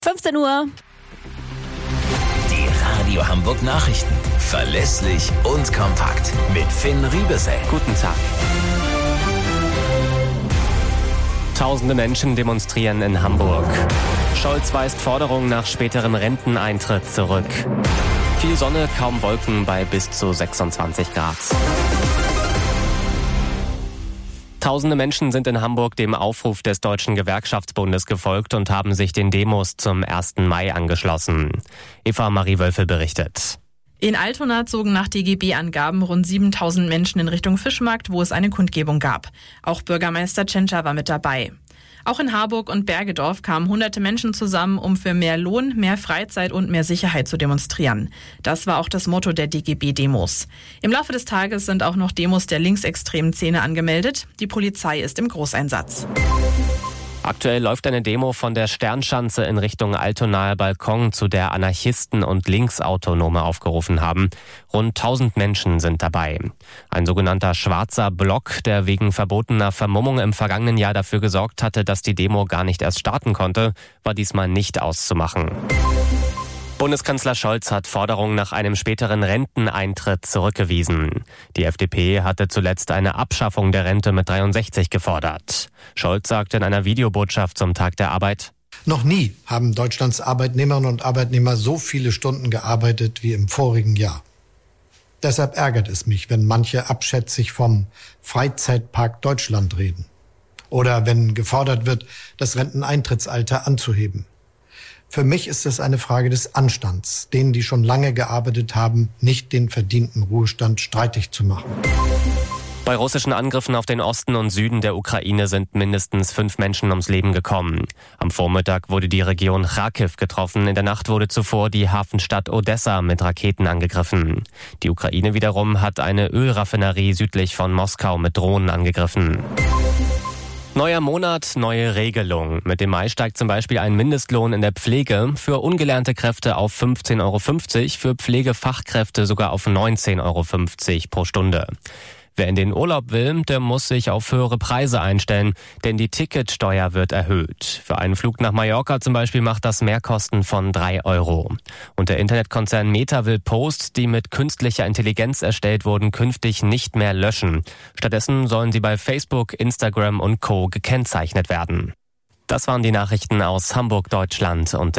15 Uhr. Die Radio Hamburg Nachrichten. Verlässlich und kompakt. Mit Finn Riebesell. Guten Tag. Tausende Menschen demonstrieren in Hamburg. Scholz weist Forderungen nach späterem Renteneintritt zurück. Viel Sonne, kaum Wolken bei bis zu 26 Grad. Tausende Menschen sind in Hamburg dem Aufruf des Deutschen Gewerkschaftsbundes gefolgt und haben sich den Demos zum 1. Mai angeschlossen. Eva Marie Wölfe berichtet. In Altona zogen nach DGB-Angaben rund 7.000 Menschen in Richtung Fischmarkt, wo es eine Kundgebung gab. Auch Bürgermeister Tschentscher war mit dabei. Auch in Harburg und Bergedorf kamen hunderte Menschen zusammen, um für mehr Lohn, mehr Freizeit und mehr Sicherheit zu demonstrieren. Das war auch das Motto der DGB-Demos. Im Laufe des Tages sind auch noch Demos der linksextremen Szene angemeldet. Die Polizei ist im Großeinsatz. Aktuell läuft eine Demo von der Sternschanze in Richtung Altonaer Balkon, zu der Anarchisten und Linksautonome aufgerufen haben. Rund 1000 Menschen sind dabei. Ein sogenannter schwarzer Block, der wegen verbotener Vermummung im vergangenen Jahr dafür gesorgt hatte, dass die Demo gar nicht erst starten konnte, war diesmal nicht auszumachen. Bundeskanzler Scholz hat Forderungen nach einem späteren Renteneintritt zurückgewiesen. Die FDP hatte zuletzt eine Abschaffung der Rente mit 63 gefordert. Scholz sagte in einer Videobotschaft zum Tag der Arbeit: Noch nie haben Deutschlands Arbeitnehmerinnen und Arbeitnehmer so viele Stunden gearbeitet wie im vorigen Jahr. Deshalb ärgert es mich, wenn manche abschätzig vom Freizeitpark Deutschland reden. Oder wenn gefordert wird, das Renteneintrittsalter anzuheben. Für mich ist es eine Frage des Anstands, denen, die schon lange gearbeitet haben, nicht den verdienten Ruhestand streitig zu machen. Bei russischen Angriffen auf den Osten und Süden der Ukraine sind mindestens 5 Menschen ums Leben gekommen. Am Vormittag wurde die Region Charkiw getroffen. In der Nacht wurde zuvor die Hafenstadt Odessa mit Raketen angegriffen. Die Ukraine wiederum hat eine Ölraffinerie südlich von Moskau mit Drohnen angegriffen. Neuer Monat, neue Regelung. Mit dem Mai steigt zum Beispiel ein Mindestlohn in der Pflege für ungelernte Kräfte auf 15,50 €, für Pflegefachkräfte sogar auf 19,50 € pro Stunde. Wer in den Urlaub will, der muss sich auf höhere Preise einstellen, denn die Ticketsteuer wird erhöht. Für einen Flug nach Mallorca zum Beispiel macht das Mehrkosten von 3 €. Und der Internetkonzern Meta will Posts, die mit künstlicher Intelligenz erstellt wurden, künftig nicht mehr löschen. Stattdessen sollen sie bei Facebook, Instagram und Co. gekennzeichnet werden. Das waren die Nachrichten aus Hamburg, Deutschland und